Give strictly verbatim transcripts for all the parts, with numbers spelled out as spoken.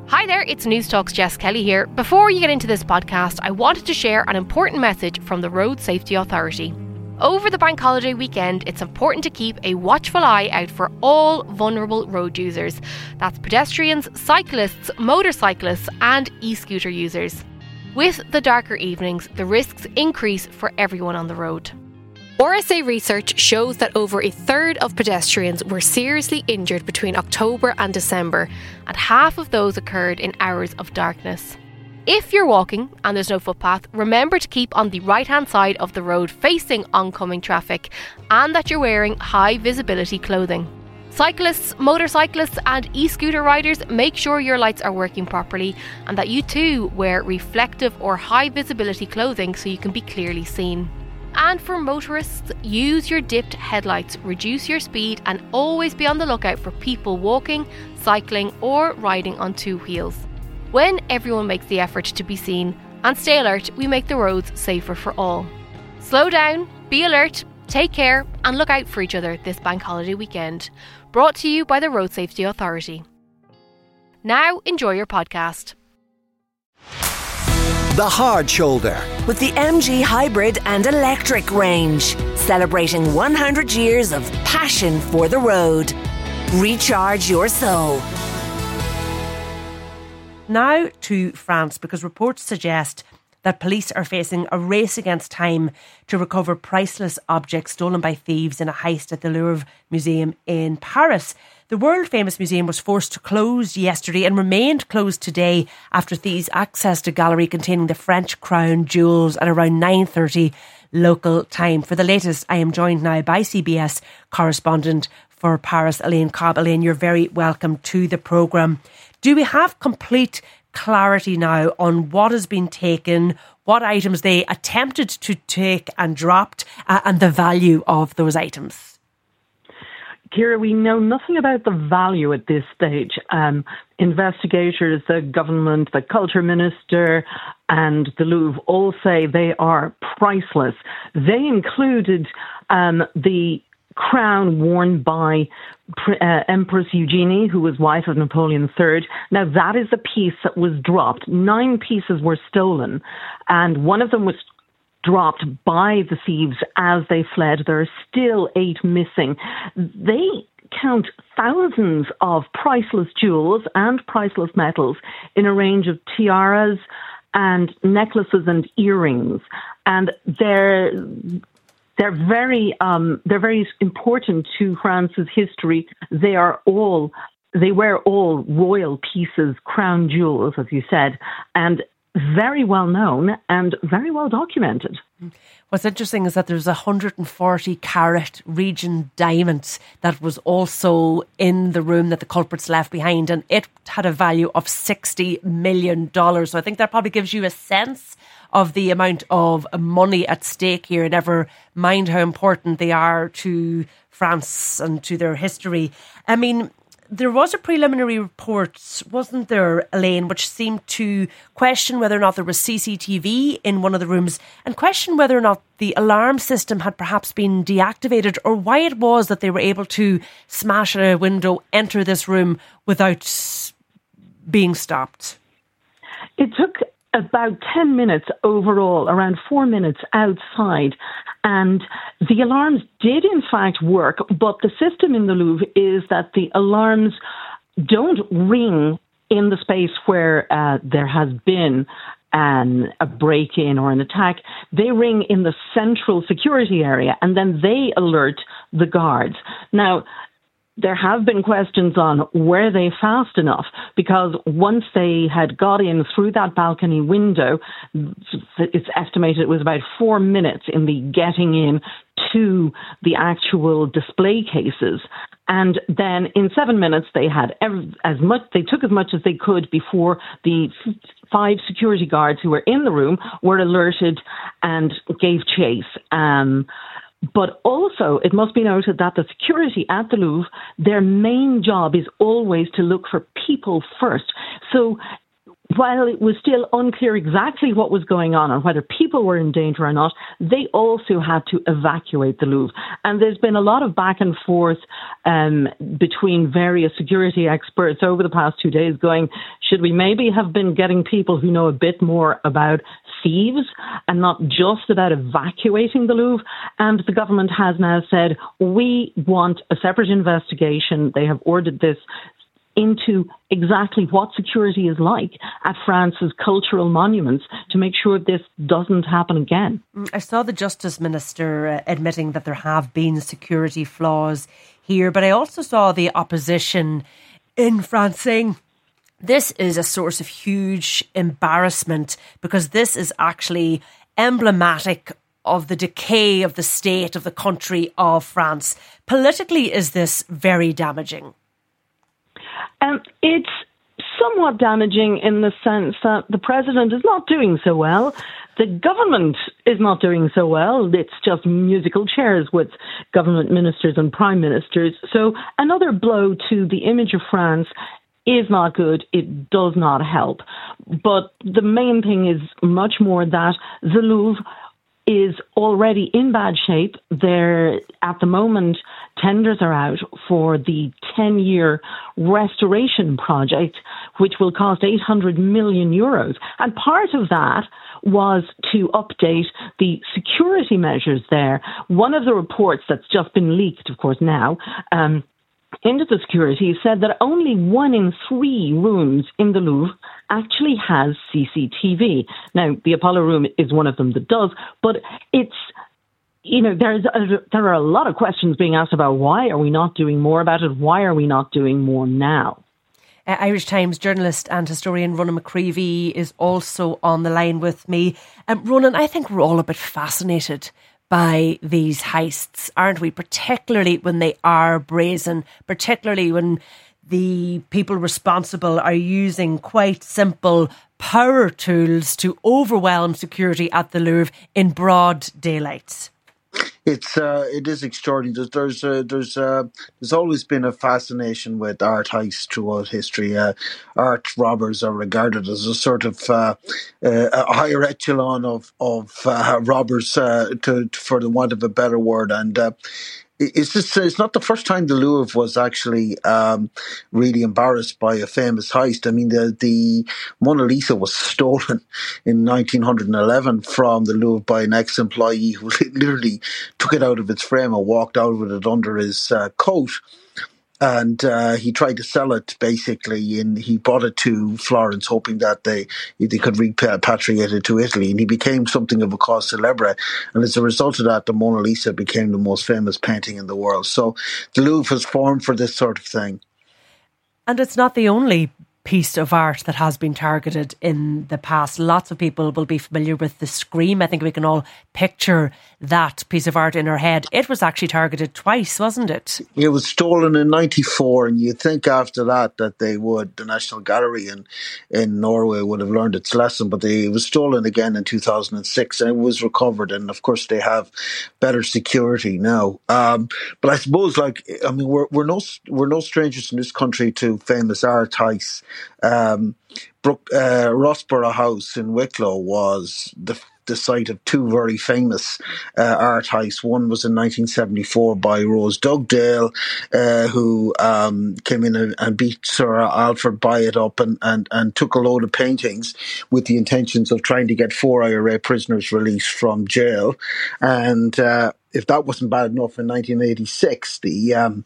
Hi there, it's Newstalk's Jess Kelly here. Before you get into this podcast, I wanted to share an important message from the Road Safety Authority. Over the bank holiday weekend, it's important to keep a watchful eye out for all vulnerable road users. That's pedestrians, cyclists, motorcyclists and e-scooter users. With the darker evenings, the risks increase for everyone on the road. R S A research shows that over a third of pedestrians were seriously injured between October and December, and half of those occurred in hours of darkness. If you're walking and there's no footpath, remember to keep on the right-hand side of the road facing oncoming traffic, and that you're wearing high visibility clothing. Cyclists, motorcyclists and e-scooter riders, make sure your lights are working properly and that you too wear reflective or high visibility clothing so you can be clearly seen. And for motorists, use your dipped headlights, reduce your speed and always be on the lookout for people walking, cycling or riding on two wheels. When everyone makes the effort to be seen and stay alert, we make the roads safer for all. Slow down, be alert, take care and look out for each other this bank holiday weekend. Brought to you by the Road Safety Authority. Now enjoy your podcast. The Hard Shoulder. With the M G Hybrid and Electric range. Celebrating one hundred years of passion for the road. Recharge your soul. Now to France, because reports suggest that police are facing a race against time to recover priceless objects stolen by thieves in a heist at the Louvre Museum in Paris. The world-famous museum was forced to close yesterday and remained closed today after thieves accessed a gallery containing the French crown jewels at around nine thirty local time. For the latest, I am joined now by C B S correspondent for Paris, Elaine Cobb. Elaine, you're very welcome to the programme. Do we have complete clarity now on what has been taken, what items they attempted to take and dropped, uh, and the value of those items? Ciara, we know nothing about the value at this stage. Um, investigators, the government, the culture minister and the Louvre all say they are priceless. They included um, the crown worn by uh, Empress Eugenie, who was wife of Napoleon the Third. Now, that is the piece that was dropped. Nine pieces were stolen, and one of them was dropped by the thieves as they fled. There are still eight missing. They count thousands of priceless jewels and priceless metals in a range of tiaras and necklaces and earrings. And they're they're very um, they're very important to France's history. They are all they were all royal pieces, crown jewels, as you said, and very well known and very well documented. What's interesting is that there's a one hundred forty carat Regent diamond that was also in the room that the culprits left behind, and it had a value of sixty million dollars. So I think that probably gives you a sense of the amount of money at stake here, and never mind how important they are to France and to their history. I mean, there was a preliminary report, wasn't there, Elaine, which seemed to question whether or not there was C C T V in one of the rooms and question whether or not the alarm system had perhaps been deactivated, or why it was that they were able to smash a window, enter this room without being stopped. It took about ten minutes overall, around four minutes outside. And the alarms did in fact work, but the system in the Louvre is that the alarms don't ring in the space where uh, there has been an, a break-in or an attack. They ring in the central security area, and then they alert the guards. Now, there have been questions on were they fast enough, because once they had got in through that balcony window, it's estimated it was about four minutes in the getting in to the actual display cases. And then in seven minutes, they had every, as much, they took as much as they could before the f- five security guards who were in the room were alerted and gave chase. Um, But also, it must be noted that the security at the Louvre, their main job is always to look for people first. So while it was still unclear exactly what was going on and whether people were in danger or not, they also had to evacuate the Louvre. And there's been a lot of back and forth um, between various security experts over the past two days going, should we maybe have been getting people who know a bit more about thieves and not just about evacuating the Louvre? And the government has now said, we want a separate investigation. They have ordered this into exactly what security is like at France's cultural monuments to make sure this doesn't happen again. I saw the Justice Minister uh, admitting that there have been security flaws here, but I also saw the opposition in France saying this is a source of huge embarrassment because this is actually emblematic of the decay of the state of the country of France. Politically, is this very damaging? Um, it's somewhat damaging in the sense that the president is not doing so well. The government is not doing so well. It's just musical chairs with government ministers and prime ministers. So another blow to the image of France is not good. It does not help. But the main thing is much more that the Louvre is already in bad shape. There, at the moment, tenders are out for the ten-year restoration project, which will cost eight hundred million euros. And part of that was to update the security measures there. One of the reports that's just been leaked, of course, now, um, into the security said that only one in three rooms in the Louvre actually has C C T V. Now, the Apollo room is one of them that does, but it's, you know, there's a, there are a lot of questions being asked about why are we not doing more about it? Why are we not doing more now? Uh, Irish Times journalist and historian Ronan McCreevy is also on the line with me. Um, Ronan, I think we're all a bit fascinated by these heists, aren't we? Particularly when they are brazen, particularly when the people responsible are using quite simple power tools to overwhelm security at the Louvre in broad daylight. It's uh, it is extraordinary. There's there's uh, there's, uh, there's always been a fascination with art heists throughout history. Uh, art robbers are regarded as a sort of uh, uh, a higher echelon of of uh, robbers, uh, to, for the want of a better word, and. Uh, It's just, it's not the first time the Louvre was actually um, really embarrassed by a famous heist. I mean, the, the Mona Lisa was stolen in nineteen eleven from the Louvre by an ex-employee who literally took it out of its frame and walked out with it under his uh, coat. And uh, he tried to sell it, basically, and he brought it to Florence, hoping that they they could repatriate it to Italy. And he became something of a cause célèbre. And as a result of that, the Mona Lisa became the most famous painting in the world. So the Louvre has formed for this sort of thing. And it's not the only piece of art that has been targeted in the past. Lots of people will be familiar with the Scream. I think we can all picture that piece of art in our head. It was actually targeted twice, wasn't it? It was stolen in ninety-four, and you'd think after that that they would, the National Gallery in, in Norway would have learned its lesson, but they, it was stolen again in two thousand six, and it was recovered, and of course they have better security now. Um, but I suppose, like, I mean, we're, we're, no, we're no strangers in this country to famous art heists. Um, Brook, uh, Rossborough House in Wicklow was the the site of two very famous uh, art heists. One was in nineteen seventy-four by Rose Dugdale, uh, who um, came in and, and beat Sir Alfred Byatt up and, and, and took a load of paintings with the intentions of trying to get four I R A prisoners released from jail. And uh, if that wasn't bad enough, in nineteen eighty-six, the... Um,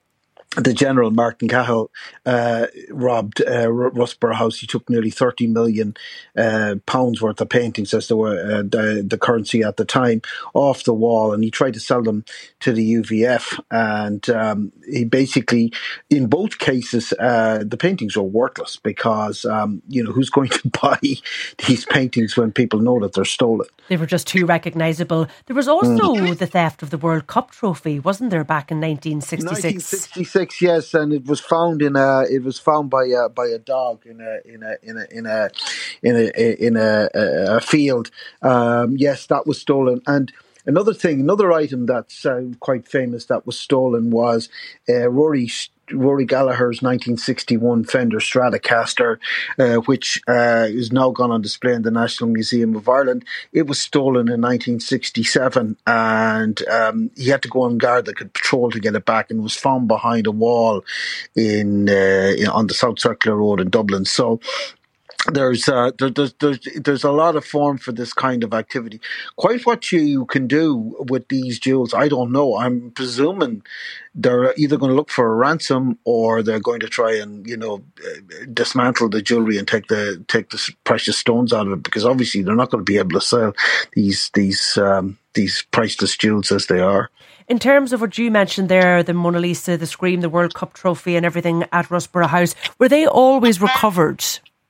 The General, Martin Cahill, uh, robbed uh, Rossborough House. He took nearly thirty million uh, pounds worth of paintings, as they were uh, the, the currency at the time, off the wall, and he tried to sell them to the U V F. And um, he basically, in both cases, uh, the paintings were worthless because, um, you know, who's going to buy these paintings when people know that they're stolen? They were just too recognisable. There was also mm. the theft of the World Cup trophy, wasn't there, back in nineteen sixty-six? nineteen sixty-six. Yes, and it was found in a. It was found by a by a dog in a in a in a in a in a in a, a, a field. Um, yes, that was stolen. And another thing, another item that's uh, quite famous that was stolen was uh, Rory Rory Gallagher's nineteen sixty-one Fender Stratocaster, uh, which uh, is now gone on display in the National Museum of Ireland. It was stolen in nineteen sixty-seven, and um, he had to go on guard that could patrol to get it back, and was found behind a wall in, uh, in on the South Circular Road in Dublin. So There's, uh, there, there's there's there's a lot of form for this kind of activity. Quite what you can do with these jewels, I don't know. I'm presuming they're either going to look for a ransom, or they're going to try and, you know, dismantle the jewellery and take the take the precious stones out of it, because obviously they're not going to be able to sell these these um, these priceless jewels as they are. In terms of what you mentioned there, the Mona Lisa, the Scream, the World Cup trophy, and everything at Russborough House, were they always recovered?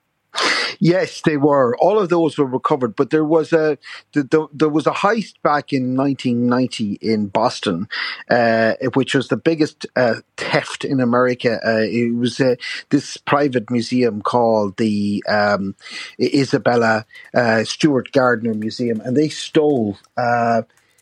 Yes, they were. All of those were recovered, but there was a the, the, there was a heist back in nineteen ninety in Boston, uh, which was the biggest uh, theft in America. Uh, it was uh, this private museum called the um, Isabella uh, Stewart Gardner Museum, and they stole Uh,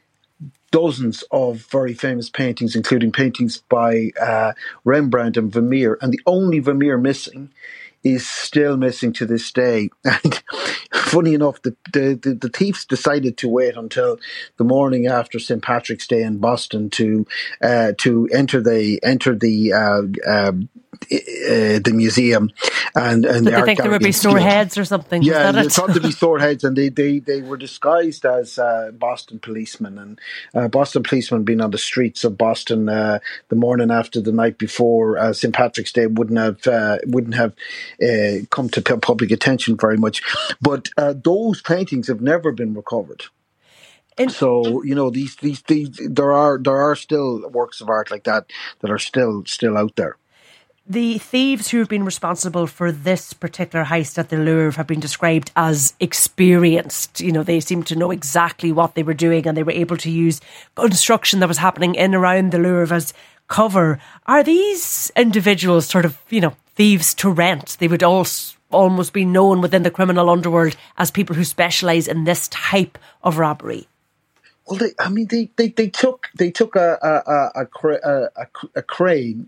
dozens of very famous paintings, including paintings by uh, Rembrandt and Vermeer, and the only Vermeer missing is still missing to this day. And funny enough, the, the, the, the thieves decided to wait until the morning after Saint Patrick's Day in Boston to uh, to enter the enter the uh, uh, uh, the museum. And, and Did the they think there would be sore heads or something? Yeah, they thought there'd be sore heads, and they, they, they were disguised as uh, Boston policemen. And uh, Boston policemen being on the streets of Boston uh, the morning after the night before uh, Saint Patrick's Day wouldn't have uh, wouldn't have uh, come to public attention very much. But uh, those paintings have never been recovered. And so, you know, these, these these there are there are still works of art like that that are still still out there. The thieves who have been responsible for this particular heist at the Louvre have been described as experienced. You know, they seem to know exactly what they were doing, and they were able to use construction that was happening in and around the Louvre as cover. Are these individuals sort of, you know, thieves to rent? They would all almost be known within the criminal underworld as people who specialise in this type of robbery. Well, they, I mean, they, they, they took they took a a a, a, a, a crane.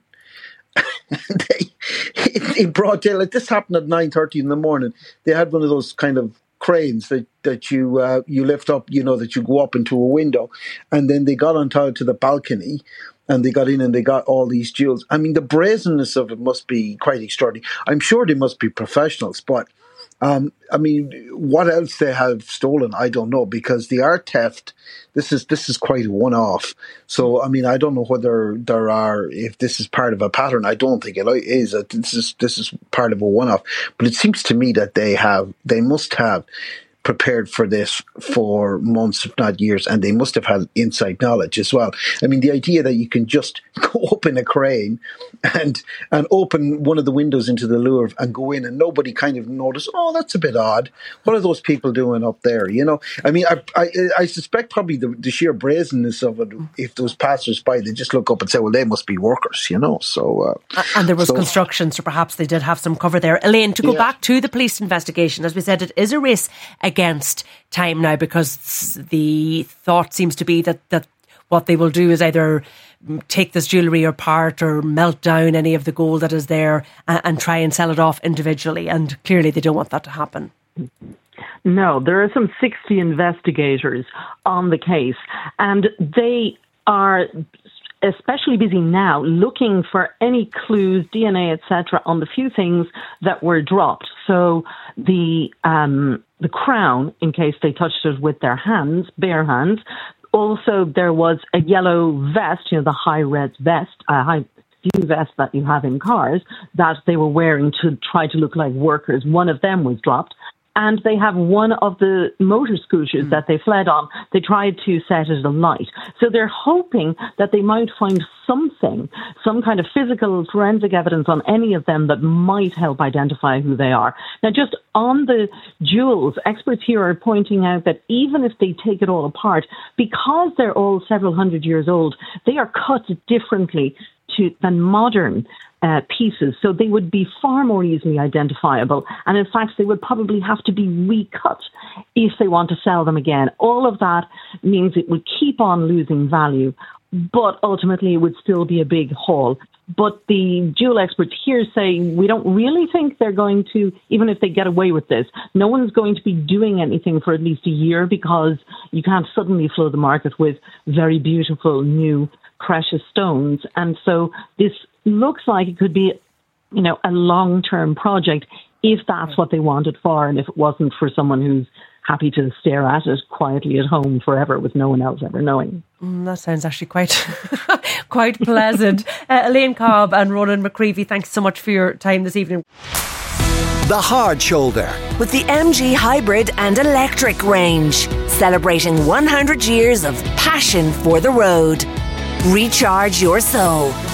they, in broad daylight, this happened at nine thirty in the morning. They had one of those kind of cranes that that you uh, you lift up, you know, that you go up into a window, and then they got on top to the balcony, and they got in and they got all these jewels. I mean, the brazenness of it must be quite extraordinary. I'm sure they must be professionals, but um, I mean, what else they have stolen, I don't know, because the art theft, this is this is quite a one-off. So, I mean, I don't know whether there are, if this is part of a pattern. I don't think it is. This is this is part of a one-off. But it seems to me that they have, they must have prepared for this for months, if not years, and they must have had inside knowledge as well. I mean, the idea that you can just go up in a crane and and open one of the windows into the Louvre and go in, and nobody kind of notice, oh, that's a bit odd. What are those people doing up there? You know, I mean, I I, I suspect probably the, the sheer brazenness of it. If those passers-by, they just look up and say, well, they must be workers, you know. So uh, and there was so, construction, so perhaps they did have some cover there. Elaine, to go yeah. back to the police investigation, as we said, it is a race against time now, because the thought seems to be that, that what they will do is either take this jewellery apart or melt down any of the gold that is there and, and try and sell it off individually. And clearly they don't want that to happen. No, there are some sixty investigators on the case, and they are especially busy now looking for any clues, D N A, et cetera, on the few things that were dropped. So the um, the crown, in case they touched it with their hands, bare hands. Also, there was a yellow vest, you know, the high-res vest, uh, high view vest that you have in cars, that they were wearing to try to look like workers. One of them was dropped. And they have one of the motor scooters mm. that they fled on. They tried to set it alight. So they're hoping that they might find something, some kind of physical forensic evidence on any of them that might help identify who they are. Now, just on the jewels, experts here are pointing out that even if they take it all apart, because they're all several hundred years old, they are cut differently to than modern Uh, pieces, so they would be far more easily identifiable, and in fact they would probably have to be recut if they want to sell them again. All of that means it would keep on losing value but ultimately it would still be a big haul. But the dual experts here say we don't really think they're going to, even if they get away with this, no one's going to be doing anything for at least a year, because you can't suddenly flood the market with very beautiful new precious stones. And so this looks like it could be, you know, a long-term project if that's what they want it for, and if it wasn't for someone who's happy to stare at it quietly at home forever with no one else ever knowing. Mm, that sounds actually quite quite pleasant. uh, Elaine Cobb and Ronan McCreevy, thanks so much for your time this evening. The Hard Shoulder with the M G Hybrid and Electric range, celebrating one hundred years of passion for the road. Recharge your soul